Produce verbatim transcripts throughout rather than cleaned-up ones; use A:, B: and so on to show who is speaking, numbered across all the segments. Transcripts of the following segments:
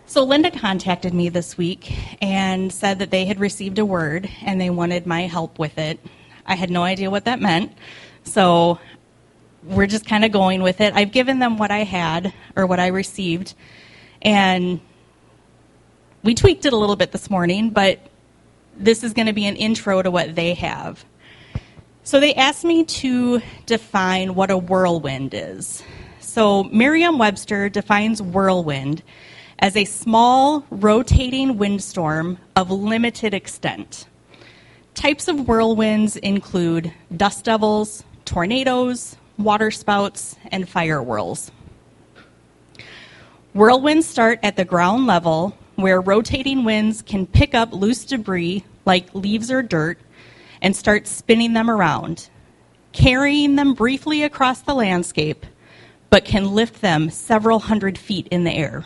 A: So Linda contacted me this week and said that they had received a word and they wanted my help with it. I had no idea what that meant, so we're just kind of going with it. I've given them what I had, or what I received, and we tweaked it a little bit this morning, but this is going to be an intro to what they have. So they asked me to define what a whirlwind is. So Merriam-Webster defines whirlwind as a small, rotating windstorm of limited extent. Types of whirlwinds include dust devils, tornadoes, waterspouts, and fire whirls. Whirlwinds start at the ground level, where rotating winds can pick up loose debris like leaves or dirt and start spinning them around, carrying them briefly across the landscape, but can lift them several hundred feet in the air.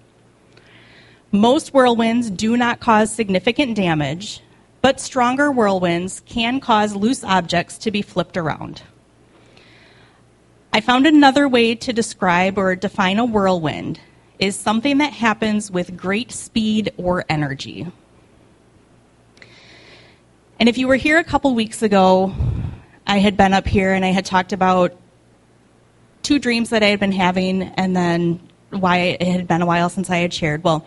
A: Most whirlwinds do not cause significant damage, but stronger whirlwinds can cause loose objects to be flipped around. I found another way to describe or define a whirlwind is something that happens with great speed or energy. And if you were here a couple weeks ago, I had been up here and I had talked about two dreams that I had been having and then why it had been a while since I had shared. Well,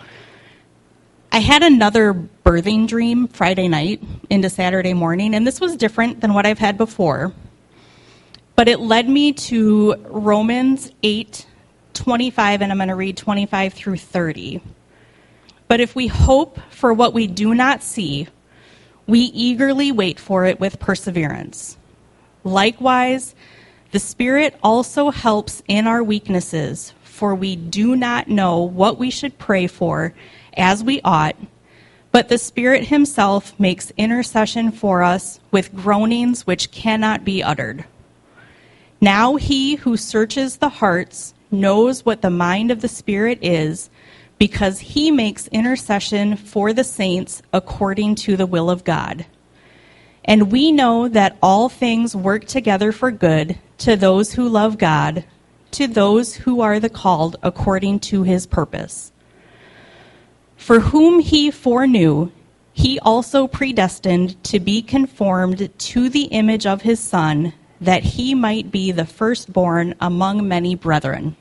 A: I had another birthing dream Friday night into Saturday morning, and this was different than what I've had before. But it led me to Romans eight twenty-five, and I'm going to read twenty-five through thirty. But if we hope for what we do not see, we eagerly wait for it with perseverance. Likewise, the Spirit also helps in our weaknesses, for we do not know what we should pray for as we ought, but the Spirit himself makes intercession for us with groanings which cannot be uttered. Now he who searches the hearts knows what the mind of the Spirit is, because he makes intercession for the saints according to the will of God. And we know that all things work together for good to those who love God, to those who are the called according to his purpose. For whom he foreknew, he also predestined to be conformed to the image of his Son, that he might be the firstborn among many brethren.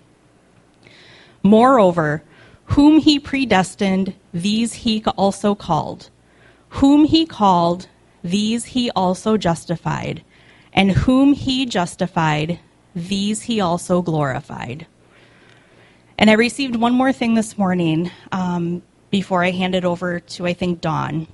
A: Moreover, whom he predestined, these he also called. Whom he called, these he also justified. And whom he justified, these he also glorified. And I received one more thing this morning um, before I hand it over to, I think, Dawn.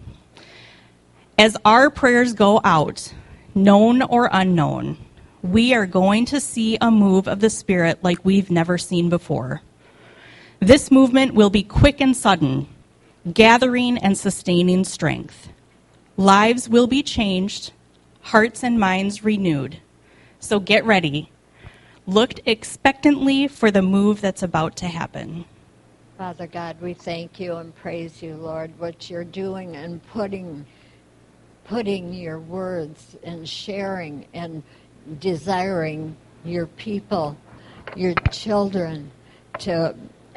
A: As our prayers go out, known or unknown, we are going to see a move of the Spirit like we've never seen before. This movement will be quick and sudden, gathering and sustaining strength. Lives will be changed, hearts and minds renewed. So get ready. Look expectantly for the move that's about to happen.
B: Father God, we thank you and praise you, Lord, what you're doing and putting putting your words and sharing and desiring your people, your children, to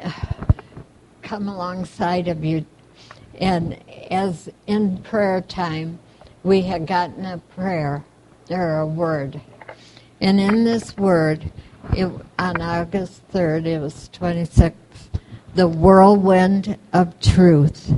B: come alongside of you. And as in prayer time, we had gotten a prayer or a word. And in this word, it, on August third, it was twenty-sixth, the whirlwind of truth.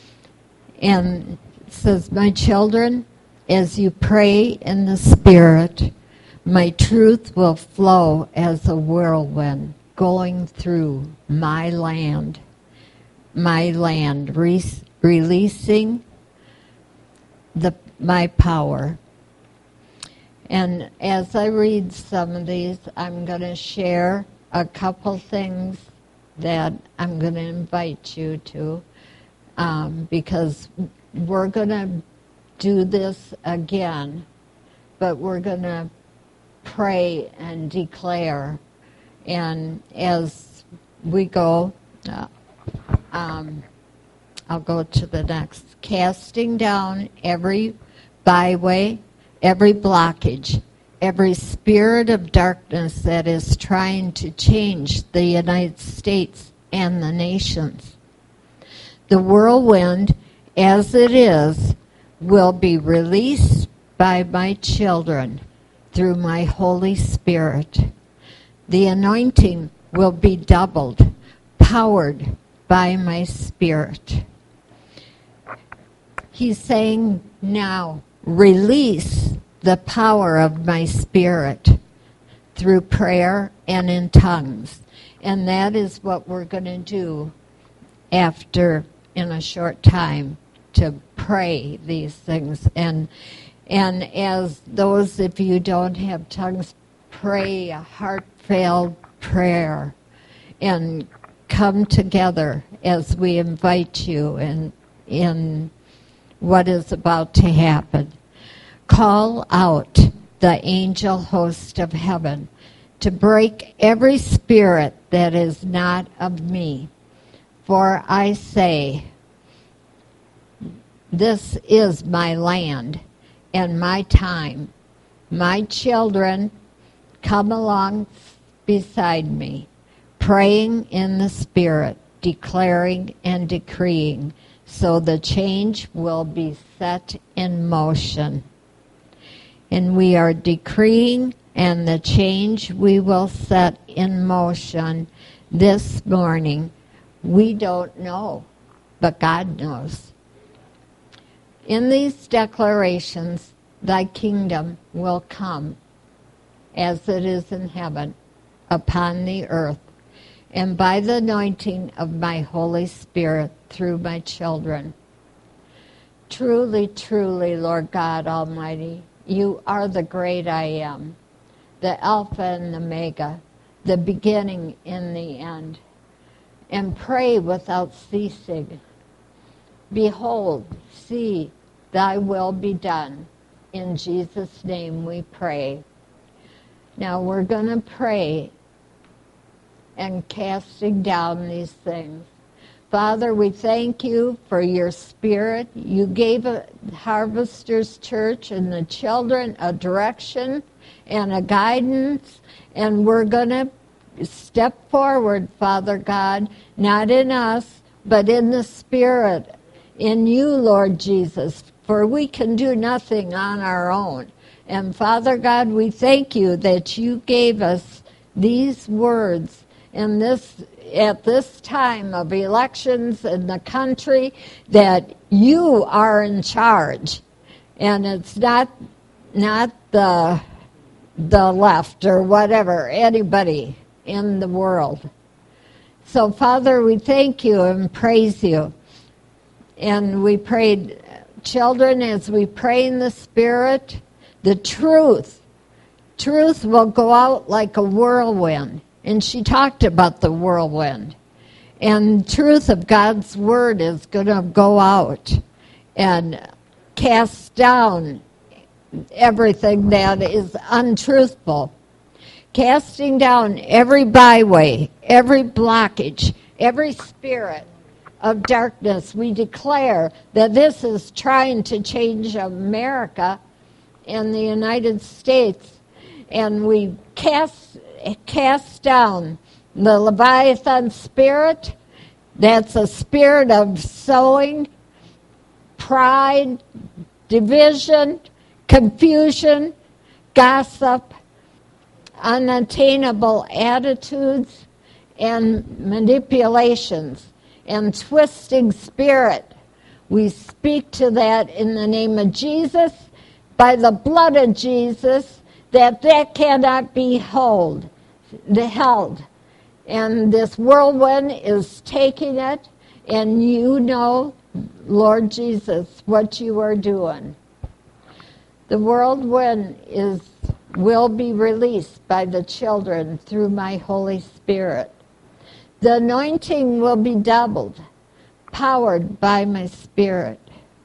B: And it says, my children, as you pray in the Spirit, my truth will flow as a whirlwind going through my land, my land, re- releasing the my power. And as I read some of these, I'm going to share a couple things that I'm going to invite you to, um, because we're going to do this again, but we're going to pray and declare. And as we go, uh, um, I'll go to the next. Casting down every byway, every blockage, every spirit of darkness that is trying to change the United States and the nations. The whirlwind, as it is, will be released by my children through my Holy Spirit. The anointing will be doubled, powered by my Spirit. He's saying now, release the power of my Spirit through prayer and in tongues. And that is what we're going to do after, in a short time, to pray these things. And and as those of you don't have tongues, pray a heartfelt prayer and come together as we invite you in, in what is about to happen. Call out the angel host of heaven to break every spirit that is not of me. For I say, this is my land and my time. My children come along beside me, praying in the Spirit, declaring and decreeing, so the change will be set in motion. And we are decreeing, and the change we will set in motion this morning. We don't know, but God knows. In these declarations, thy kingdom will come as it is in heaven upon the earth, and by the anointing of my Holy Spirit through my children. Truly, truly, Lord God Almighty, you are the great I am, the Alpha and the Omega, the beginning and the end. And pray without ceasing. Behold, see, thy will be done. In Jesus' name we pray. Now we're going to pray and casting down these things. Father, we thank you for your Spirit. You gave a Harvesters Church and the children a direction and a guidance, and we're going to step forward, Father God, not in us, but in the Spirit, in you, Lord Jesus, for we can do nothing on our own. And Father God, we thank you that you gave us these words in this at this time of elections in the country, that you are in charge, and it's not not the the left or whatever, anybody in the world. So Father, we thank you and praise you. And we prayed, children, as we pray in the Spirit, the truth, truth will go out like a whirlwind. And she talked about the whirlwind. And truth of God's word is going to go out and cast down everything that is untruthful. Casting down every byway, every blockage, every spirit of darkness. We declare that this is trying to change America and the United States. And we cast cast down the Leviathan spirit. That's a spirit of sowing, pride, division, confusion, gossip, unattainable attitudes, and manipulations, and twisting spirit. We speak to that in the name of Jesus, by the blood of Jesus, that that cannot be held, held. And this whirlwind is taking it, and you know, Lord Jesus, what you are doing. The whirlwind is will be released by the children through my Holy Spirit. The anointing will be doubled, powered by my Spirit.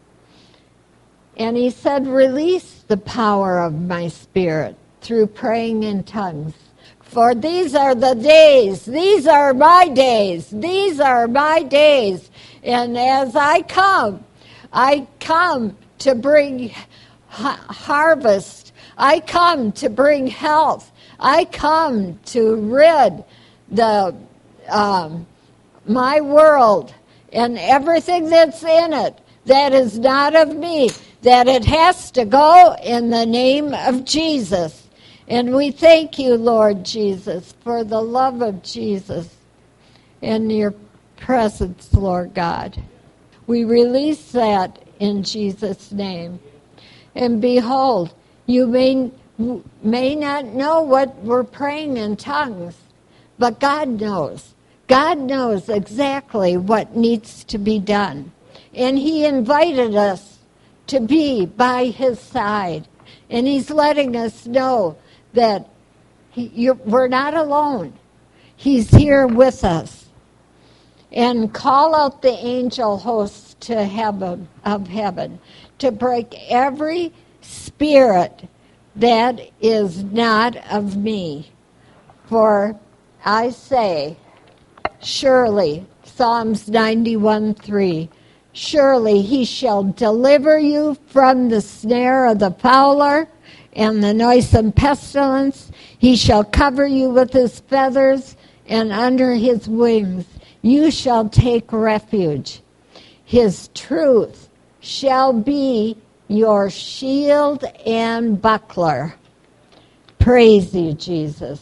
B: And he said, release the power of my Spirit through praying in tongues. For these are the days, these are my days, these are my days. And as I come, I come to bring ha- harvest. I come to bring health. I come to rid the um, my world and everything that's in it that is not of me, that it has to go in the name of Jesus. And we thank you, Lord Jesus, for the love of Jesus in your presence, Lord God. We release that in Jesus' name. And behold, you may, may not know what we're praying in tongues, but God knows. God knows exactly what needs to be done. And he invited us to be by his side. And he's letting us know that he, you're, we're not alone. He's here with us. And call out the angel hosts to heaven, of heaven to break every spirit that is not of me. For I say, surely, Psalms ninety-one three, surely he shall deliver you from the snare of the fowler and the noisome pestilence. He shall cover you with his feathers, and under his wings you shall take refuge. His truth shall be your shield and buckler. Praise you, Jesus.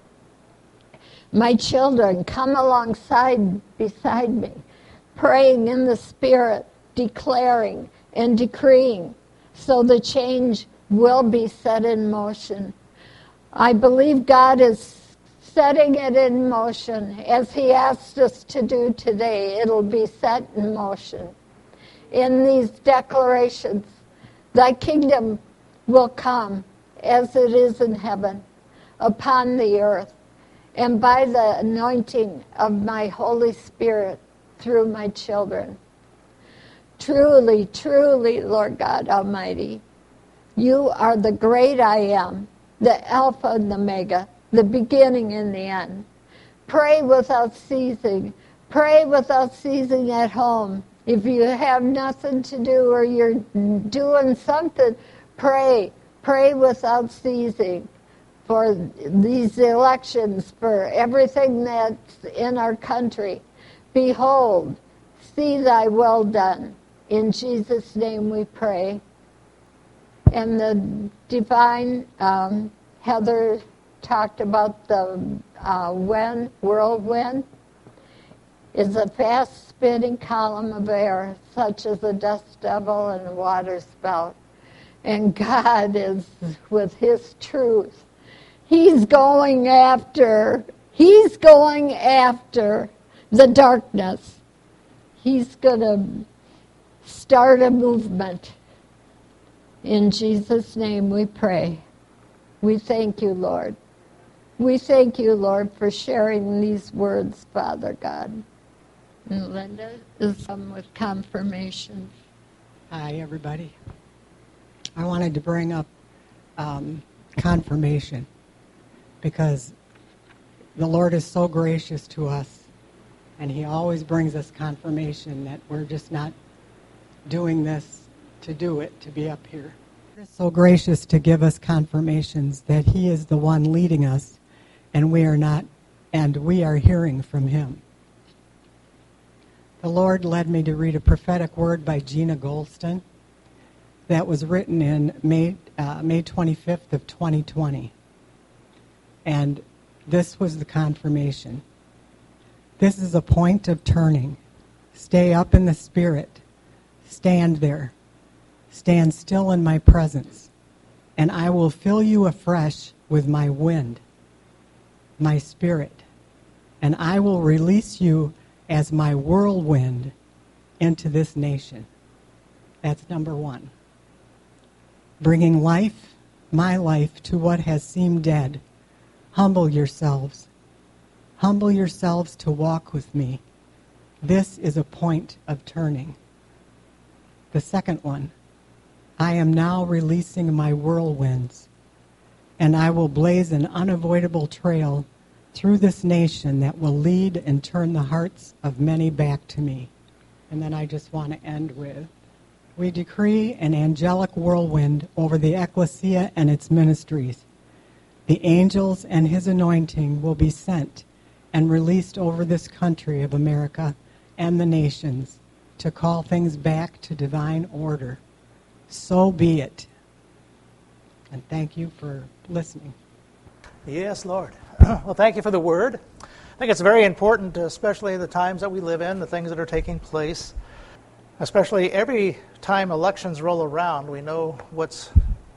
B: My children, come alongside beside me, praying in the Spirit, declaring and decreeing, so the change will be set in motion. I believe God is setting it in motion. As he asked us to do today, it'll be set in motion. In these declarations, thy kingdom will come as it is in heaven, upon the earth, and by the anointing of my Holy Spirit through my children. Truly, truly, Lord God Almighty, you are the great I am, the Alpha and the Omega, the beginning and the end. Pray without ceasing. Pray without ceasing at home. If you have nothing to do or you're doing something, pray. Pray without ceasing for these elections, for everything that's in our country. Behold, see thy well done. In Jesus' name we pray. And the divine um, Heather talked about the uh, wind, whirlwind, is a fast-spinning column of air, such as a dust devil and a water spout. And God is, with his truth, he's going after, he's going after the darkness. He's going to start a movement. In Jesus' name we pray. We thank you, Lord. We thank you, Lord, for sharing these words, Father God. And Linda is come with confirmation.
C: Hi, everybody. I wanted to bring up um, confirmation because the Lord is so gracious to us, and he always brings us confirmation that we're just not doing this to do it, to be up here. He's so gracious to give us confirmations that he is the one leading us, and we are not, and we are hearing from him. The Lord led me to read a prophetic word by Gina Golston that was written in May, uh, May twenty-fifth of twenty twenty. And this was the confirmation. This is a point of turning. Stay up in the Spirit. Stand there. Stand still in my presence, and I will fill you afresh with my wind, my Spirit, and I will release you as my whirlwind into this nation. That's number one. Bringing life, my life, to what has seemed dead. Humble yourselves. Humble yourselves to walk with me. This is a point of turning. The second one. I am now releasing my whirlwinds, and I will blaze an unavoidable trail through this nation that will lead and turn the hearts of many back to me. And then I just want to end with, we decree an angelic whirlwind over the ecclesia and its ministries. The angels and his anointing will be sent and released over this country of America and the nations to call things back to divine order. So be it. And thank you for listening.
D: Yes, Lord. Well, thank you for the word. I think it's very important, especially the times that we live in, the things that are taking place. Especially every time elections roll around, we know what's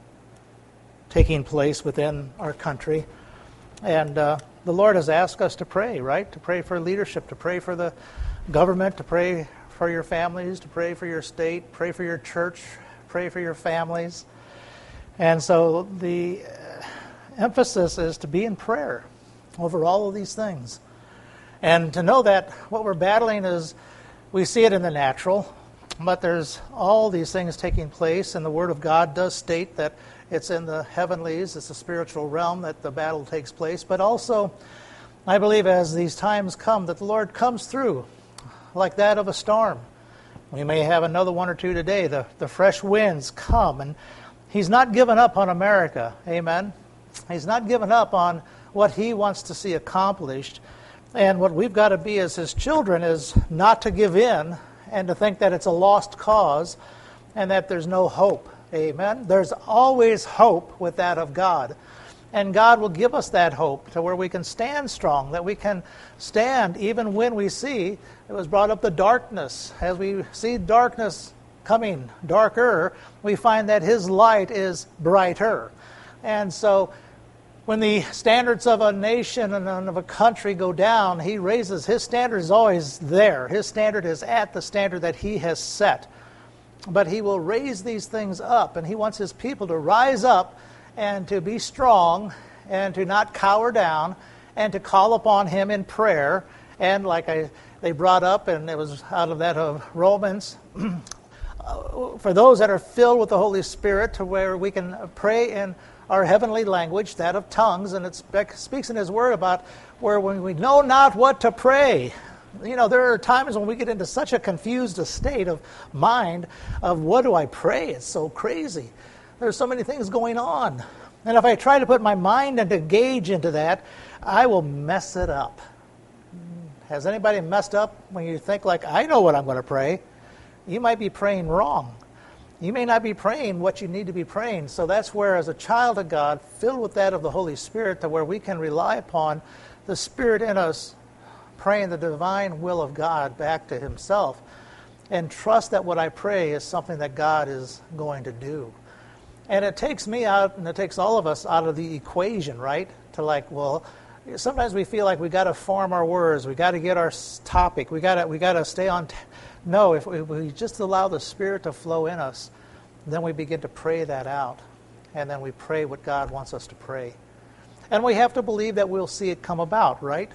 D: taking place within our country. And uh, the Lord has asked us to pray, right? To pray for leadership, to pray for the government, to pray for your families, to pray for your state, pray for your church, pray for your families. And so the emphasis is to be in prayer over all of these things. And to know that what we're battling is, we see it in the natural, but there's all these things taking place, and the Word of God does state that it's in the heavenlies, it's the spiritual realm that the battle takes place. But also, I believe as these times come, that the Lord comes through like that of a storm. We may have another one or two today. The, the fresh winds come, and He's not given up on America. Amen. He's not given up on what He wants to see accomplished. And what we've got to be as His children is not to give in and to think that it's a lost cause and that there's no hope. Amen. There's always hope with that of God. And God will give us that hope to where we can stand strong, that we can stand even when we see, it was brought up, the darkness. As we see darkness coming darker, we find that His light is brighter. And so when the standards of a nation and of a country go down, He raises, His standard is always there. His standard is at the standard that He has set. But He will raise these things up, and He wants His people to rise up and to be strong and to not cower down and to call upon Him in prayer. And like I, they brought up, and it was out of that of Romans, for those that are filled with the Holy Spirit, to where we can pray in our heavenly language, that of tongues, and it speaks in His Word about where when we know not what to pray. You know, there are times when we get into such a confused state of mind of what do I pray? It's so crazy. There's so many things going on. And if I try to put my mind and to gauge into that, I will mess it up. Has anybody messed up when you think like, I know what I'm going to pray? You might be praying wrong. You may not be praying what you need to be praying. So that's where, as a child of God, filled with that of the Holy Spirit, to where we can rely upon the Spirit in us, praying the divine will of God back to Himself, and trust that what I pray is something that God is going to do. And it takes me out, and it takes all of us out of the equation, right? To like, well, sometimes we feel like we got to form our words, we got to get our topic, we got to we got to stay on. T- no, if we, if we just allow the Spirit to flow in us, then we begin to pray that out, and then we pray what God wants us to pray, and we have to believe that we'll see it come about, right?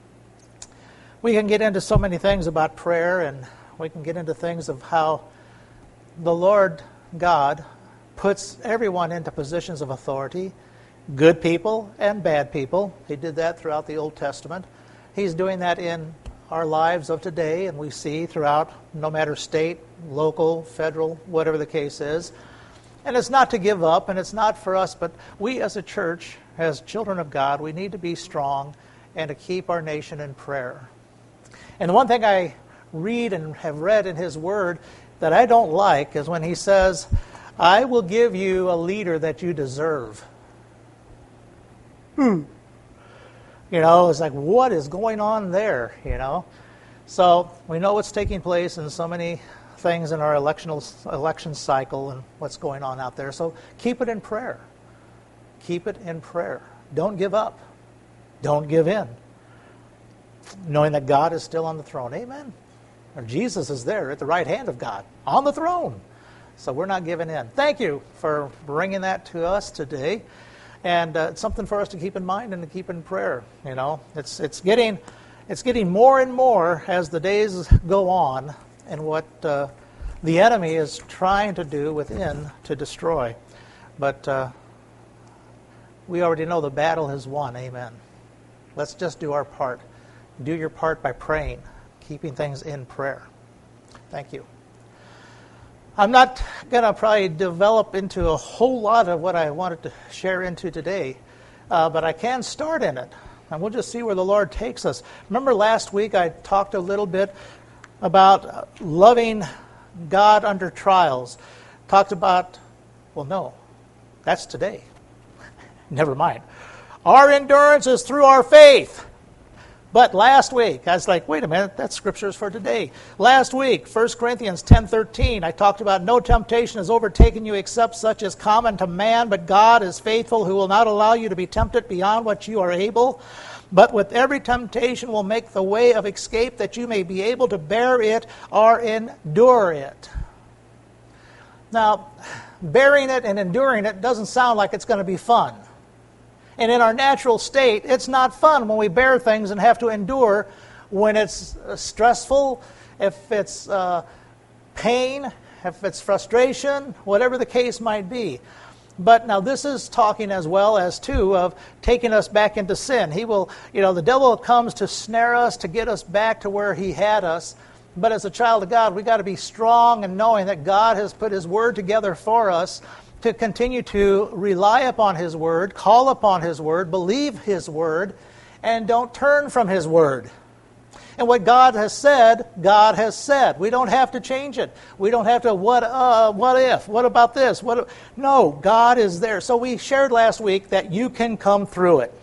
D: We can get into so many things about prayer, and we can get into things of how the Lord God puts everyone into positions of authority, good people and bad people. He did that throughout the Old Testament. He's doing that in our lives of today, and we see throughout, no matter state, local, federal, whatever the case is. And it's not to give up, and it's not for us, but we as a church, as children of God, we need to be strong and to keep our nation in prayer. And the one thing I read and have read in His Word that I don't like is when He says, I will give you a leader that you deserve. Hmm. You know, it's like, what is going on there, you know? So we know what's taking place in so many things in our electional, election cycle and what's going on out there. So keep it in prayer. Keep it in prayer. Don't give up. Don't give in. Knowing that God is still on the throne. Amen. Or Jesus is there at the right hand of God, on the throne. So we're not giving in. Thank you for bringing that to us today. And uh, it's something for us to keep in mind and to keep in prayer. You know, it's it's getting it's getting more and more as the days go on, and what uh, the enemy is trying to do within to destroy. But uh, we already know the battle has won. Amen. Let's just do our part. Do your part by praying, keeping things in prayer. Thank you. I'm not going to probably develop into a whole lot of what I wanted to share into today, uh, but I can start in it, and we'll just see where the Lord takes us. Remember last week I talked a little bit about loving God under trials. Talked about, well, no, that's today. Never mind. Our endurance is through our faith. But last week, I was like, wait a minute, that scripture is for today. Last week, First Corinthians ten thirteen, I talked about no temptation has overtaken you except such as common to man, but God is faithful, who will not allow you to be tempted beyond what you are able, but with every temptation will make the way of escape that you may be able to bear it or endure it. Now, bearing it and enduring it doesn't sound like it's going to be fun. And in our natural state, it's not fun when we bear things and have to endure when it's stressful, if it's uh, pain, if it's frustration, whatever the case might be. But now this is talking as well as, too, of taking us back into sin. He will, you know, the devil comes to snare us, to get us back to where he had us. But as a child of God, we've got to be strong in knowing that God has put his word together for us to continue to rely upon his word, call upon his word, believe his word, and don't turn from his word. And what God has said, God has said. We don't have to change it. We don't have to, what uh, what if? What about this? What? No, God is there. So we shared last week that you can come through it.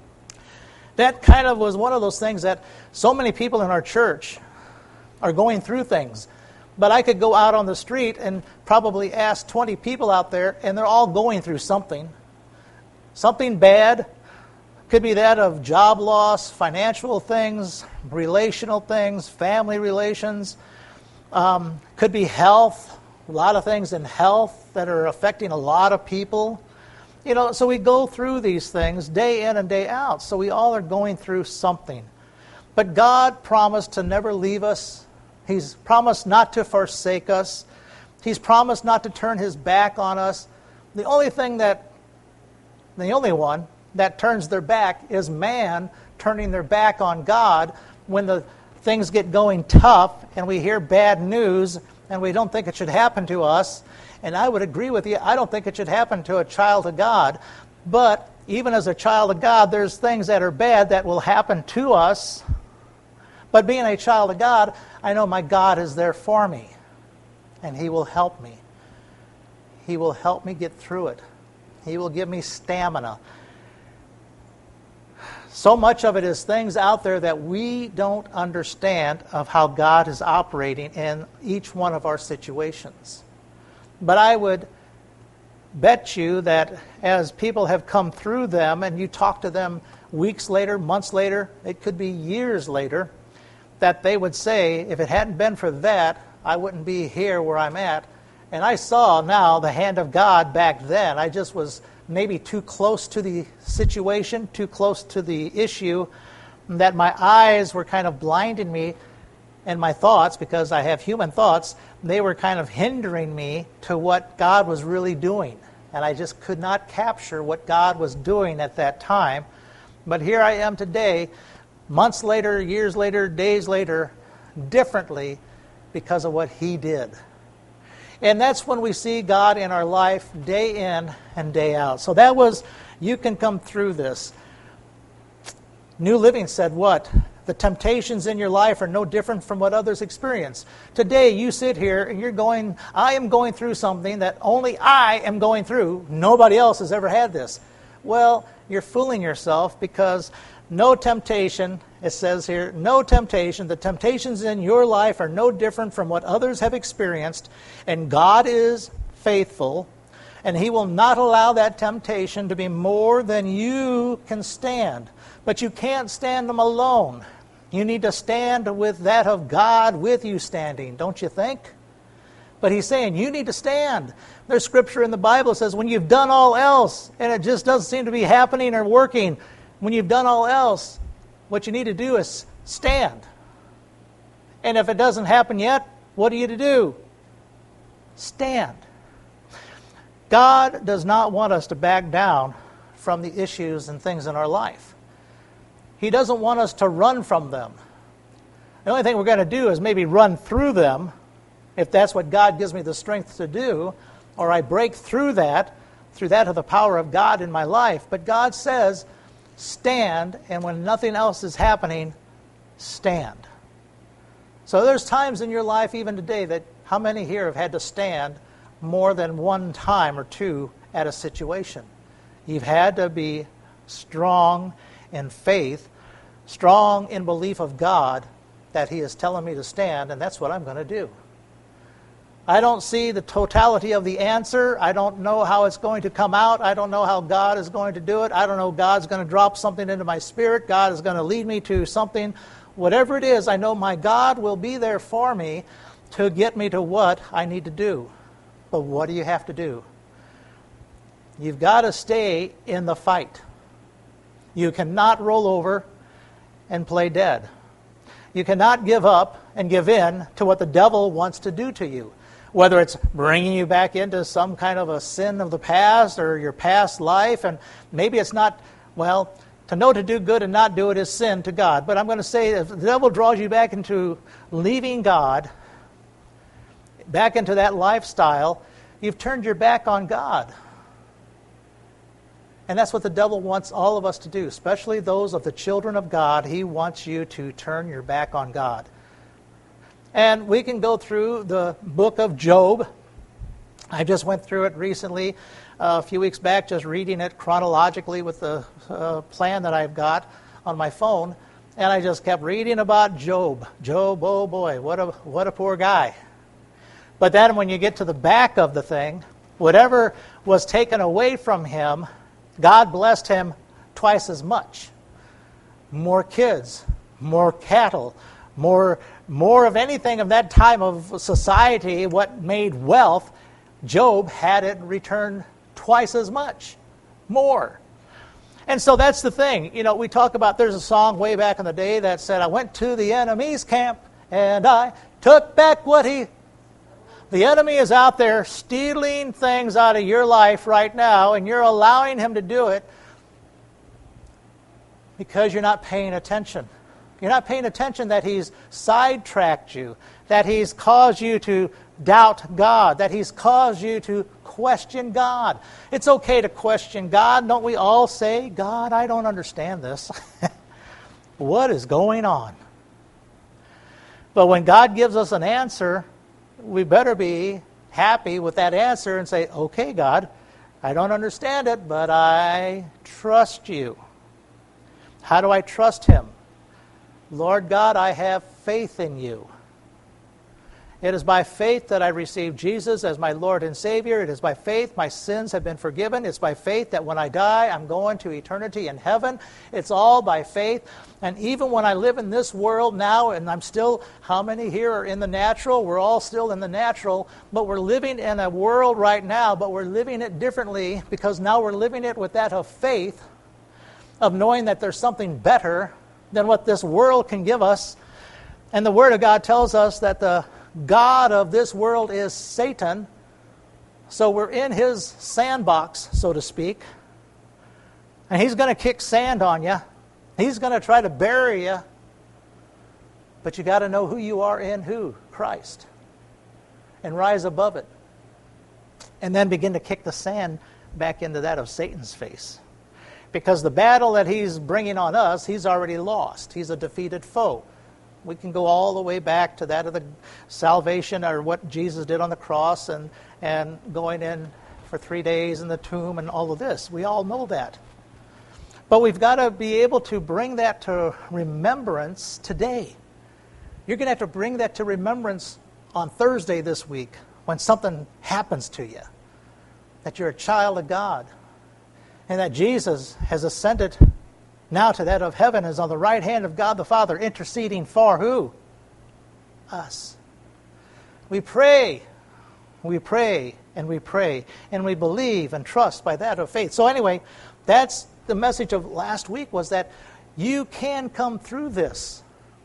D: That kind of was one of those things that so many people in our church are going through things. But I could go out on the street and probably ask twenty people out there, and they're all going through something. Something bad. Could be that of job loss, financial things, relational things, family relations. Um, could be health. A lot of things in health that are affecting a lot of people. You know, so we go through these things day in and day out. So we all are going through something. But God promised to never leave us. He's promised not to forsake us. He's promised not to turn his back on us. The only thing that, the only one that turns their back is man turning their back on God when the things get going tough and we hear bad news and we don't think it should happen to us. And I would agree with you, I don't think it should happen to a child of God. But even as a child of God, there's things that are bad that will happen to us. But being a child of God, I know my God is there for me, and he will help me. He will help me get through it. He will give me stamina. So much of it is things out there that we don't understand of how God is operating in each one of our situations. But I would bet you that as people have come through them, and you talk to them weeks later, months later, it could be years later, that they would say, if it hadn't been for that, I wouldn't be here where I'm at. And I saw now the hand of God back then. I just was maybe too close to the situation, too close to the issue, that my eyes were kind of blinding me, and my thoughts, because I have human thoughts, they were kind of hindering me to what God was really doing. And I just could not capture what God was doing at that time. But here I am today, months later, years later, days later, differently because of what he did. And that's when we see God in our life day in and day out. So that was, you can come through this. New Living said what? The temptations in your life are no different from what others experience. Today you sit here and you're going, I am going through something that only I am going through. Nobody else has ever had this. Well, you're fooling yourself, because no temptation, it says here, no temptation. The temptations in your life are no different from what others have experienced, and God is faithful, and he will not allow that temptation to be more than you can stand. But you can't stand them alone. You need to stand with that of God with you standing, don't you think? But he's saying you need to stand. There's scripture in the Bible that says when you've done all else and it just doesn't seem to be happening or working, when you've done all else, what you need to do is stand. And if it doesn't happen yet, what are you to do? Stand. God does not want us to back down from the issues and things in our life. He doesn't want us to run from them. The only thing we're going to do is maybe run through them, if that's what God gives me the strength to do, or I break through that, through that of the power of God in my life. But God says, stand, and when nothing else is happening, stand. So there's times in your life, even today, that how many here have had to stand more than one time or two at a situation? You've had to be strong in faith, strong in belief of God that He is telling me to stand, and that's what I'm going to do. I don't see the totality of the answer. I don't know how it's going to come out. I don't know how God is going to do it. I don't know God's going to drop something into my spirit. God is going to lead me to something. Whatever it is, I know my God will be there for me to get me to what I need to do. But what do you have to do? You've got to stay in the fight. You cannot roll over and play dead. You cannot give up and give in to what the devil wants to do to you. Whether it's bringing you back into some kind of a sin of the past or your past life, and maybe it's not, well, to know to do good and not do it is sin to God. But I'm going to say if the devil draws you back into leaving God, back into that lifestyle, you've turned your back on God. And that's what the devil wants all of us to do, especially those of the children of God. He wants you to turn your back on God. And we can go through the book of Job. I just went through it recently, uh, a few weeks back, just reading it chronologically with the uh, plan that I've got on my phone. And I just kept reading about Job. Job, oh boy, what a what a poor guy. But then when you get to the back of the thing, whatever was taken away from him, God blessed him twice as much. More kids, more cattle, more more of anything of that time of society, what made wealth, Job had it returned twice as much, more. And so that's the thing. You know, we talk about, there's a song way back in the day that said, I went to the enemy's camp and I took back what he... The enemy is out there stealing things out of your life right now, and you're allowing him to do it because you're not paying attention. You're not paying attention that he's sidetracked you, that he's caused you to doubt God, that he's caused you to question God. It's okay to question God. Don't we all say, God, I don't understand this. What is going on? But when God gives us an answer, we better be happy with that answer and say, okay, God, I don't understand it, but I trust you. How do I trust him? Lord God, I have faith in you. It is by faith that I received Jesus as my Lord and Savior. It is by faith my sins have been forgiven. It's by faith that when I die, I'm going to eternity in heaven. It's all by faith. And even when I live in this world now, and I'm still, how many here are in the natural? We're all still in the natural, but we're living in a world right now, but we're living it differently because now we're living it with that of faith, of knowing that there's something better than what this world can give us. And the Word of God tells us that the God of this world is Satan. So we're in his sandbox, so to speak. And he's going to kick sand on you. He's going to try to bury you. But you got to know who you are in who? Christ. And rise above it. And then begin to kick the sand back into that of Satan's face. Because the battle that he's bringing on us, he's already lost. He's a defeated foe. We can go all the way back to that of the salvation or what Jesus did on the cross and, and going in for three days in the tomb and all of this. We all know that. But we've got to be able to bring that to remembrance today. You're going to have to bring that to remembrance on Thursday this week when something happens to you. That you're a child of God. And that Jesus has ascended now to that of heaven, is on the right hand of God the Father, interceding for who? Us. We pray, we pray, and we pray, and we believe and trust by that of faith. So anyway, that's the message of last week, was that you can come through this.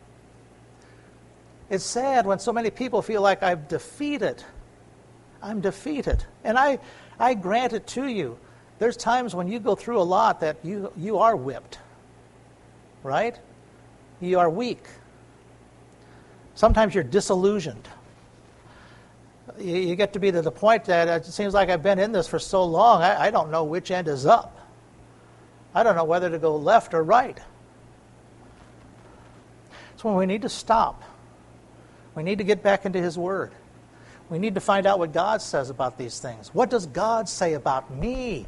D: It's sad when so many people feel like I'm defeated. I'm defeated. And I, I grant it to you. There's times when you go through a lot that you, you are whipped. Right? You are weak. Sometimes you're disillusioned. You, you get to be to the point that it seems like I've been in this for so long, I, I don't know which end is up. I don't know whether to go left or right. That's when we need to stop. We need to get back into His Word. We need to find out what God says about these things. What does God say about me?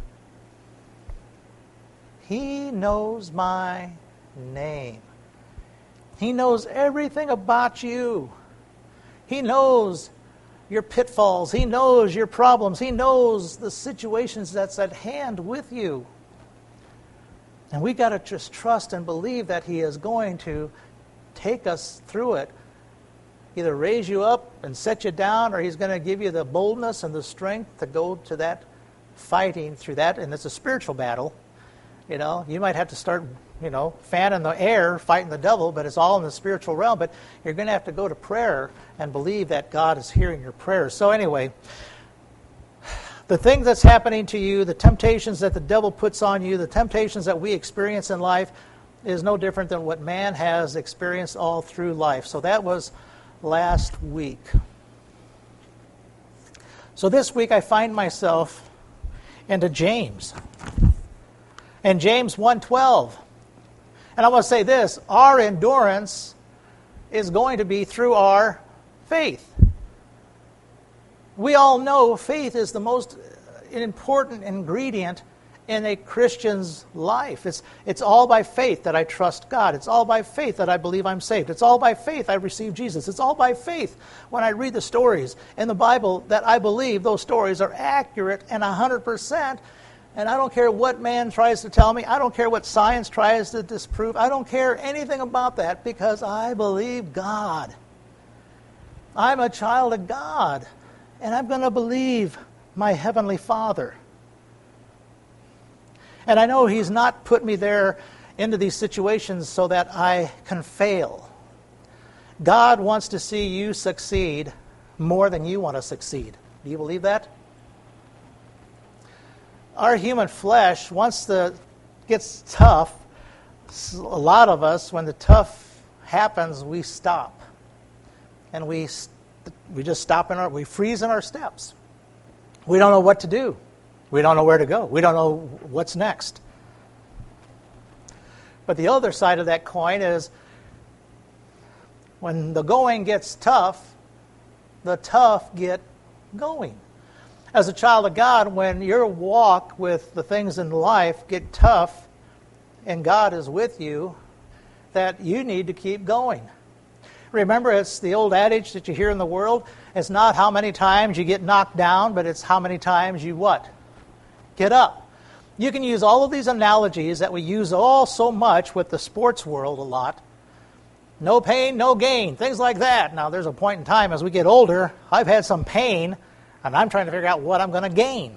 D: He knows my name. He knows everything about you. He knows your pitfalls. He knows your problems. He knows the situations that's at hand with you. And we got to just trust and believe that He is going to take us through it. Either raise you up and set you down, or He's going to give you the boldness and the strength to go to that fighting through that. And it's a spiritual battle. You know, you might have to start, you know, fanning the air, fighting the devil, but it's all in the spiritual realm. But you're going to have to go to prayer and believe that God is hearing your prayers. So anyway, the things that's happening to you, the temptations that the devil puts on you, the temptations that we experience in life is no different than what man has experienced all through life. So that was last week. So this week I find myself into James. And James one twelve. And I want to say this, our endurance is going to be through our faith. We all know faith is the most important ingredient in a Christian's life. It's, it's all by faith that I trust God. It's all by faith that I believe I'm saved. It's all by faith I receive Jesus. It's all by faith when I read the stories in the Bible that I believe those stories are accurate and one hundred percent. And I don't care what man tries to tell me. I don't care what science tries to disprove. I don't care anything about that because I believe God. I'm a child of God. And I'm going to believe my Heavenly Father. And I know He's not put me there into these situations so that I can fail. God wants to see you succeed more than you want to succeed. Do you believe that? Our human flesh, once the gets tough, a lot of us, when the tough happens, we stop. And we we just stop in our, we freeze in our steps. We don't know what to do. We don't know where to go. We don't know what's next. But the other side of that coin is when the going gets tough, the tough get going. As a child of God, when your walk with the things in life get tough and God is with you, that you need to keep going. Remember, it's the old adage that you hear in the world. It's not how many times you get knocked down, but it's how many times you what? Get up. You can use all of these analogies that we use all so much with the sports world a lot. No pain, no gain, things like that. Now, there's a point in time as we get older, I've had some pain, and I'm trying to figure out what I'm going to gain.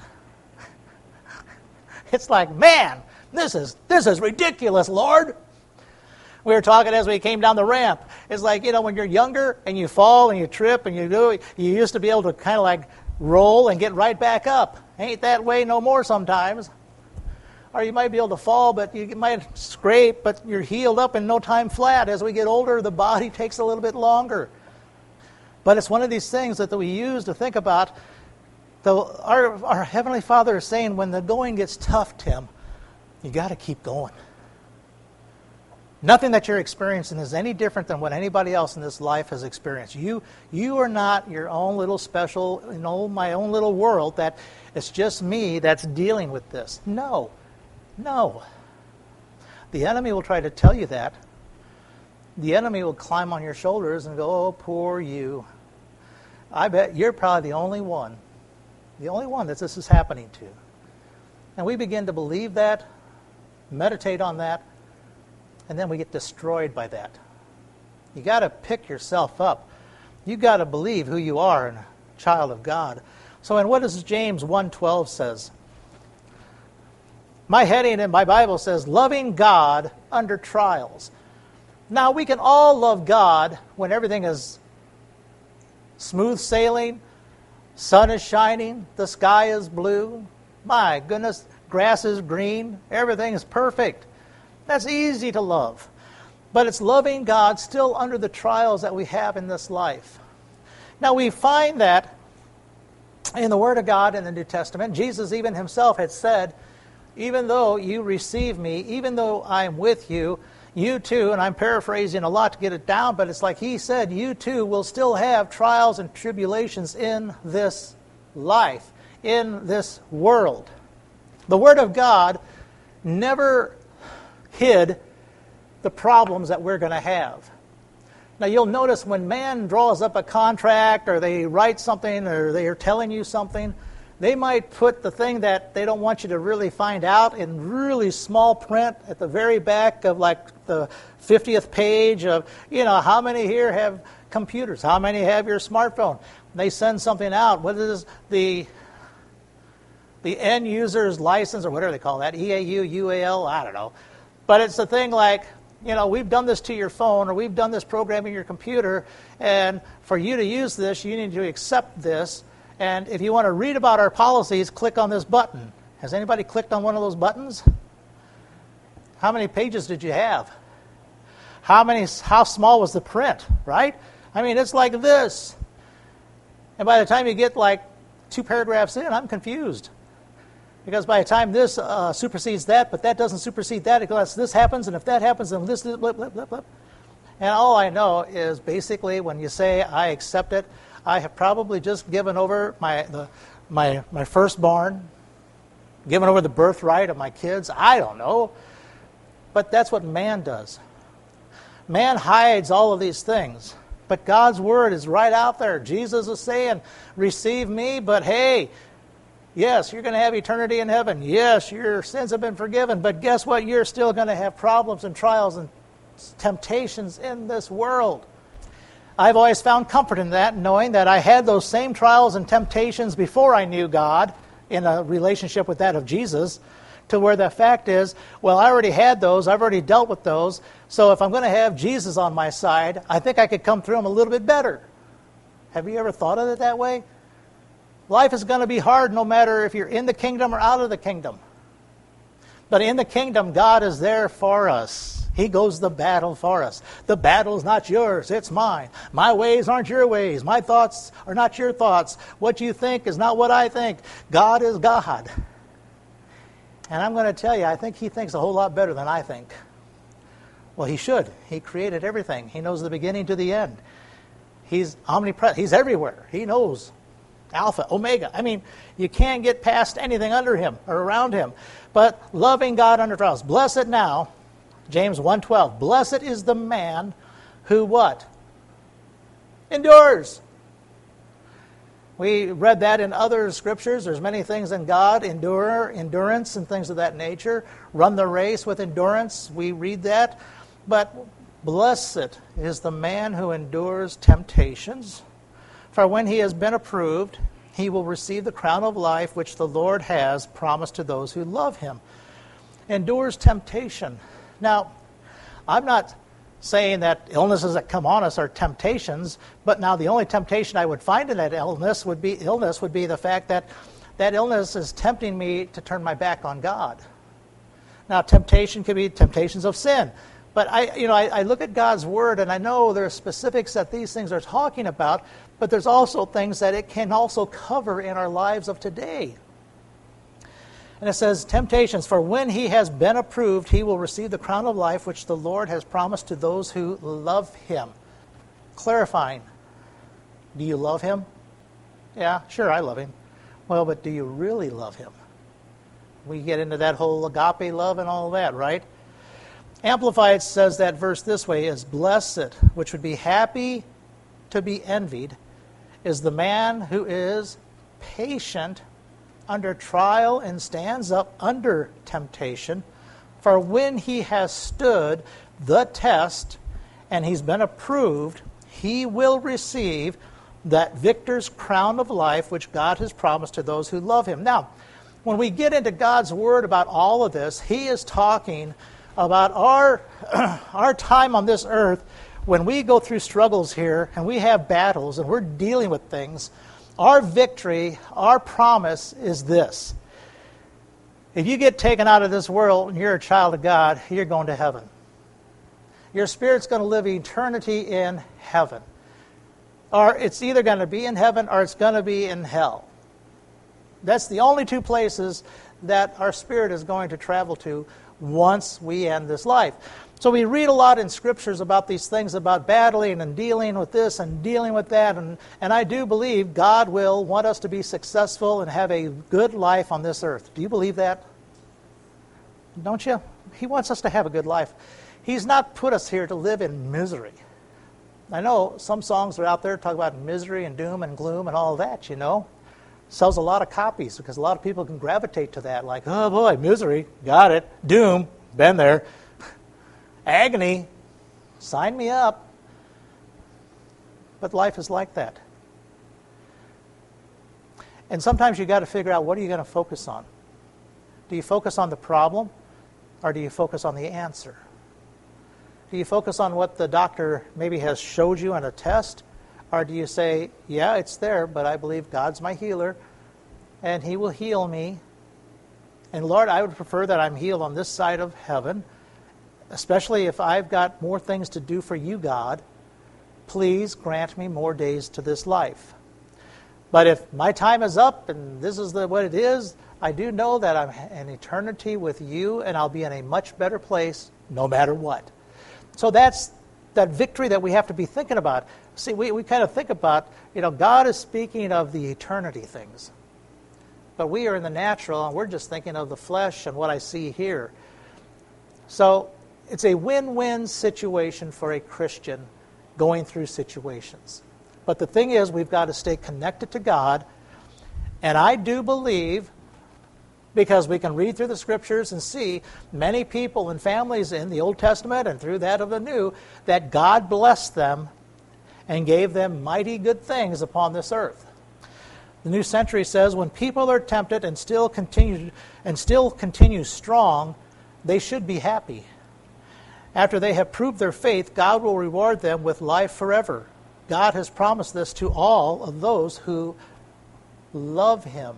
D: It's like, man, this is this is ridiculous, Lord. We were talking as we came down the ramp. It's like, you know, when you're younger and you fall and you trip and you do, you used to be able to kind of like roll and get right back up. Ain't that way no more sometimes. Or you might be able to fall, but you might scrape, but you're healed up in no time flat. As we get older, the body takes a little bit longer. But it's one of these things that we use to think about. The, our, our Heavenly Father is saying, when the going gets tough, Tim, you got to keep going. Nothing that you're experiencing is any different than what anybody else in this life has experienced. You, you are not your own little special, you know, my own little world that it's just me that's dealing with this. No, no. The enemy will try to tell you that. The enemy will climb on your shoulders and go, oh, poor you. I bet you're probably the only one, the only one that this is happening to. And we begin to believe that, meditate on that, and then we get destroyed by that. You got to pick yourself up. You got to believe who you are, and a child of God. So, and what does James one twelve says? My heading in my Bible says, loving God under trials. Now, we can all love God when everything is smooth sailing, sun is shining, the sky is blue. My goodness, grass is green, everything is perfect. That's easy to love. But it's loving God still under the trials that we have in this life. Now, we find that in the Word of God in the New Testament, Jesus even himself had said, even though you receive me, even though I'm with you, you too, and I'm paraphrasing a lot to get it down, but it's like he said, you too will still have trials and tribulations in this life, in this world. The Word of God never hid the problems that we're going to have. Now you'll notice when man draws up a contract or they write something or they are telling you something, they might put the thing that they don't want you to really find out in really small print at the very back of like the fiftieth page of, you know, how many here have computers? How many have your smartphone? They send something out. What is the the end user's license or whatever they call that? E A U, U A L, I don't know. But it's the thing like, you know, we've done this to your phone or we've done this program in your computer, and for you to use this, you need to accept this. And if you want to read about our policies, click on this button. Has anybody clicked on one of those buttons? How many pages did you have? How many? How small was the print, right? I mean, it's like this. And by the time you get like two paragraphs in, I'm confused. Because by the time this uh, supersedes that, but that doesn't supersede that, unless this happens, and if that happens, then this, blip, blip, blip, blip. And all I know is basically when you say, I accept it, I have probably just given over my the, my my firstborn, given over the birthright of my kids. I don't know. But that's what man does. Man hides all of these things. But God's Word is right out there. Jesus is saying, receive me, but hey, yes, you're going to have eternity in heaven. Yes, your sins have been forgiven. But guess what? You're still going to have problems and trials and temptations in this world. I've always found comfort in that, knowing that I had those same trials and temptations before I knew God in a relationship with that of Jesus, to where the fact is, well, I already had those, I've already dealt with those, so if I'm going to have Jesus on my side, I think I could come through them a little bit better. Have you ever thought of it that way? Life is going to be hard no matter if you're in the kingdom or out of the kingdom. But in the kingdom, God is there for us. He goes the battle for us. The battle's not yours, it's mine. My ways aren't your ways. My thoughts are not your thoughts. What you think is not what I think. God is God. And I'm going to tell you, I think He thinks a whole lot better than I think. Well, He should. He created everything. He knows the beginning to the end. He's omnipresent. He's everywhere. He knows Alpha, Omega. I mean, you can't get past anything under Him or around Him. But loving God under trials. Blessed now, James one twelve, blessed is the man who what? Endures. We read that in other scriptures. There's many things in God, endure, endurance, and things of that nature. Run the race with endurance. We read that. But blessed is the man who endures temptations. For when he has been approved, he will receive the crown of life which the Lord has promised to those who love Him. Endures temptation. Now, I'm not saying that illnesses that come on us are temptations, but now the only temptation I would find in that illness would be illness would be the fact that that illness is tempting me to turn my back on God. Now, temptation could be temptations of sin. But I, you know, I, I look at God's Word and I know there are specifics that these things are talking about, but there's also things that it can also cover in our lives of today. And it says, temptations, for when he has been approved, he will receive the crown of life which the Lord has promised to those who love Him. Clarifying, do you love Him? Yeah, sure, I love Him. Well, but do you really love Him? We get into that whole agape love and all that, right? Amplified says that verse this way, is blessed, which would be happy to be envied, is the man who is patient under trial and stands up under temptation. For when he has stood the test and he's been approved, he will receive that victor's crown of life which God has promised to those who love Him. Now, when we get into God's Word about all of this, He is talking about our our time on this earth when we go through struggles here and we have battles and we're dealing with things. Our victory, our promise is this. If you get taken out of this world and you're a child of God, you're going to heaven. Your spirit's going to live eternity in heaven. Or it's either going to be in heaven or it's going to be in hell. That's the only two places that our spirit is going to travel to once we end this life. So we read a lot in scriptures about these things, about battling and dealing with this and dealing with that. And, and I do believe God will want us to be successful and have a good life on this earth. Do you believe that? Don't you? He wants us to have a good life. He's not put us here to live in misery. I know some songs are out there talk about misery and doom and gloom and all that, you know. Sells a lot of copies because a lot of people can gravitate to that. Like, oh boy, misery, got it. Doom, been there. Agony, sign me up. But life is like that. And sometimes you got to figure out, what are you going to focus on? Do you focus on the problem, or do you focus on the answer? Do you focus on what the doctor maybe has showed you on a test, or do you say, yeah, it's there, but I believe God's my healer, and He will heal me. And Lord, I would prefer that I'm healed on this side of heaven, especially if I've got more things to do for you, God. Please grant me more days to this life. But if my time is up and this is the, what it is, I do know that I'm in eternity with you, and I'll be in a much better place no matter what. So that's that victory that we have to be thinking about. See, we, we kind of think about, you know, God is speaking of the eternity things. But we are in the natural, and we're just thinking of the flesh and what I see here. So it's a win-win situation for a Christian going through situations. But the thing is, we've got to stay connected to God. And I do believe, because we can read through the Scriptures and see many people and families in the Old Testament and through that of the New, that God blessed them and gave them mighty good things upon this earth. The New Century says, when people are tempted and still continue and still continue strong, they should be happy. After they have proved their faith, God will reward them with life forever. God has promised this to all of those who love Him.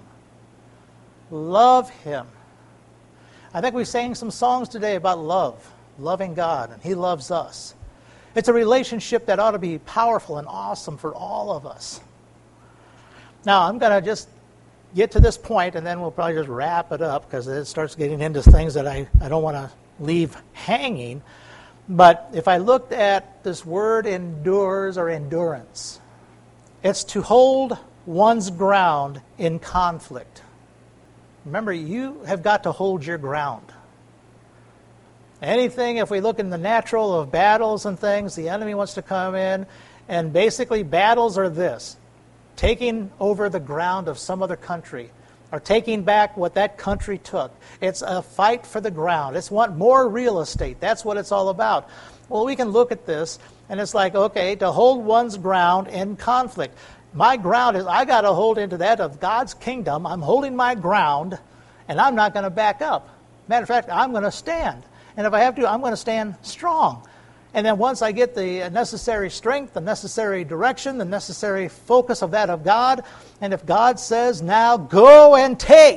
D: Love Him. I think we sang some songs today about love, loving God, and He loves us. It's a relationship that ought to be powerful and awesome for all of us. Now, I'm going to just get to this point, and then we'll probably just wrap it up, because it starts getting into things that I, I don't want to leave hanging. But if I looked at this word endures or endurance, it's to hold one's ground in conflict. Remember, you have got to hold your ground. Anything, if we look in the natural of battles and things, the enemy wants to come in, and basically battles are this: taking over the ground of some other country, or taking back what that country took. It's a fight for the ground. It's want more real estate. That's what it's all about. Well, we can look at this, and it's like, okay, to hold one's ground in conflict. My ground is, I got to hold into that of God's kingdom. I'm holding my ground, and I'm not going to back up. Matter of fact, I'm going to stand. And if I have to, I'm going to stand strong. And then once I get the necessary strength, the necessary direction, the necessary focus of that of God, and if God says, now go and take,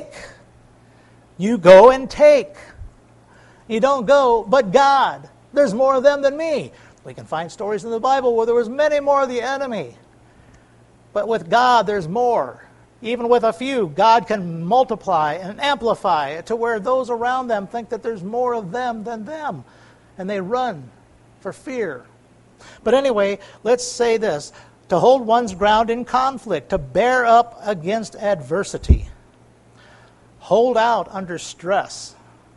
D: you go and take. You don't go, but God. There's more of them than me. We can find stories in the Bible where there was many more of the enemy. But with God, there's more. Even with a few, God can multiply and amplify to where those around them think that there's more of them than them. And they run for fear. But anyway, let's say this: to hold one's ground in conflict, to bear up against adversity, hold out under stress.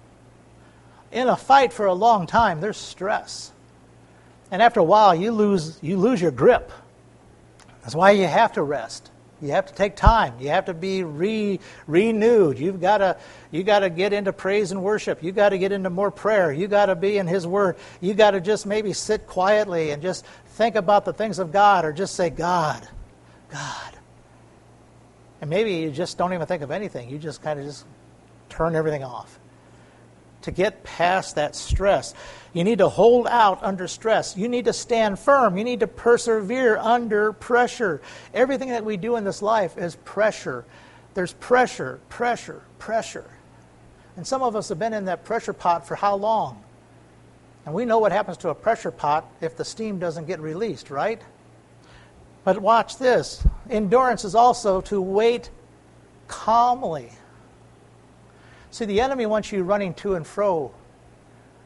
D: In a fight for a long time, there's stress. And after a while, you lose you lose your grip. That's why you have to rest. You have to take time. You have to be re, renewed. You've got to you got to get into praise and worship. You got to get into more prayer. You got to be in His Word. You got to just maybe sit quietly and just think about the things of God, or just say, God, God. And maybe you just don't even think of anything. You just kind of just turn everything off. To get past that stress, you need to hold out under stress. You need to stand firm. You need to persevere under pressure. Everything that we do in this life is pressure. There's pressure, pressure, pressure. And some of us have been in that pressure pot for how long? And we know what happens to a pressure pot if the steam doesn't get released, right? But watch this. Endurance is also to wait calmly. See, the enemy wants you running to and fro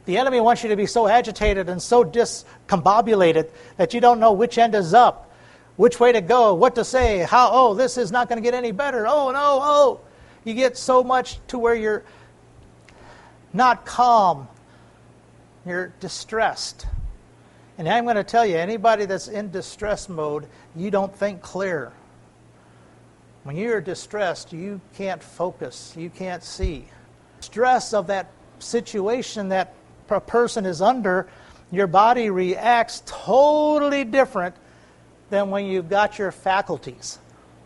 D: The enemy wants you to be so agitated and so discombobulated that you don't know which end is up, which way to go, what to say, how, oh, this is not going to get any better. Oh, no, oh. You get so much to where you're not calm. You're distressed. And I'm going to tell you, anybody that's in distress mode, you don't think clear. When you're distressed, you can't focus. You can't see. Stress of that situation that a person is under, your body reacts totally different than when you've got your faculties.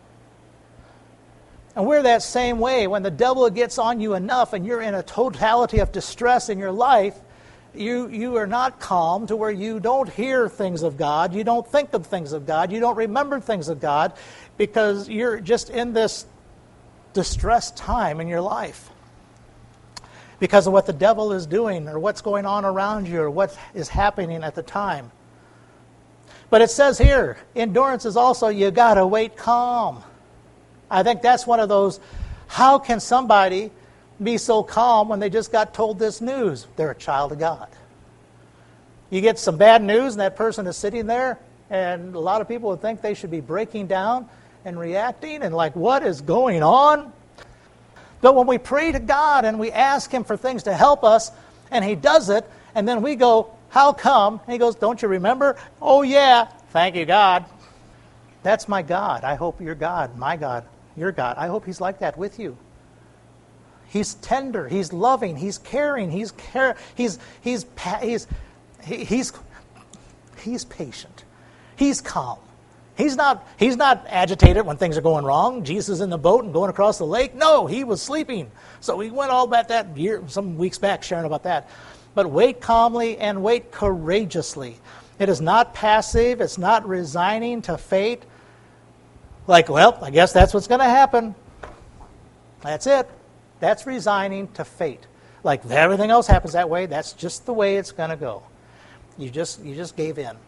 D: And we're that same way. When the devil gets on you enough and you're in a totality of distress in your life, you, you are not calm to where you don't hear things of God, you don't think of things of God, you don't remember things of God, because you're just in this distressed time in your life. Because of what the devil is doing or what's going on around you or what is happening at the time. But it says here, endurance is also, you got to wait calm. I think that's one of those, how can somebody be so calm when they just got told this news? They're a child of God. You get some bad news and that person is sitting there, and a lot of people would think they should be breaking down and reacting and like, what is going on? But when we pray to God and we ask Him for things to help us, and He does it, and then we go, how come? And He goes, don't you remember? Oh yeah, thank you, God. That's my God. I hope you're God, my God, your God. I hope He's like that with you. He's tender, He's loving, He's caring, He's care, He's He's He's he, He's He's patient. He's calm. He's not, he's not agitated when things are going wrong. Jesus is in the boat and going across the lake. No, He was sleeping. So we went all about that year, some weeks back sharing about that. But wait calmly and wait courageously. It is not passive. It's not resigning to fate. Like, well, I guess that's what's going to happen. That's it. That's resigning to fate. Like everything else happens that way. That's just the way it's going to go. You just, you just gave in.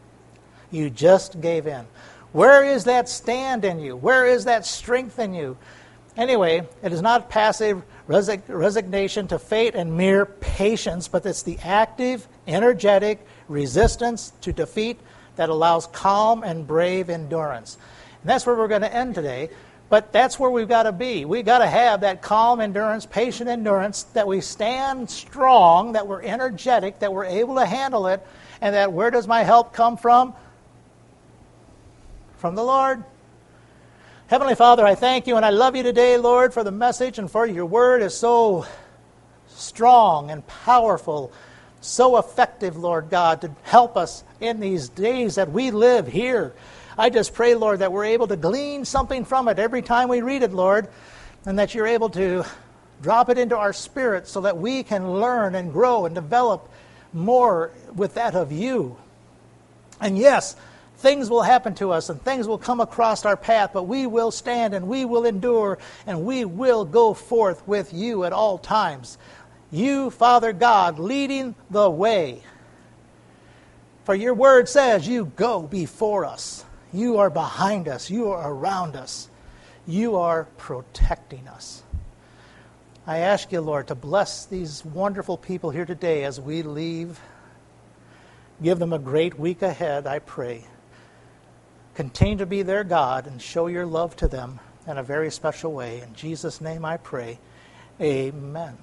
D: You just gave in. Where is that stand in you? Where is that strength in you? Anyway, it is not passive resig- resignation to fate and mere patience, but it's the active, energetic resistance to defeat that allows calm and brave endurance. And that's where we're going to end today. But that's where we've got to be. We've got to have that calm endurance, patient endurance, that we stand strong, that we're energetic, that we're able to handle it, and that where does my help come from? From the Lord. Heavenly Father, I thank You and I love You today, Lord, for the message and for Your word is so strong and powerful, so effective, Lord God, to help us in these days that we live here. I just pray, Lord, that we're able to glean something from it every time we read it, Lord, and that You're able to drop it into our spirit so that we can learn and grow and develop more with that of You. And yes, things will happen to us and things will come across our path, but we will stand and we will endure and we will go forth with You at all times. You, Father God, leading the way. For Your word says You go before us. You are behind us. You are around us. You are protecting us. I ask You, Lord, to bless these wonderful people here today as we leave. Give them a great week ahead, I pray. Continue to be their God and show Your love to them in a very special way. In Jesus' name I pray. Amen.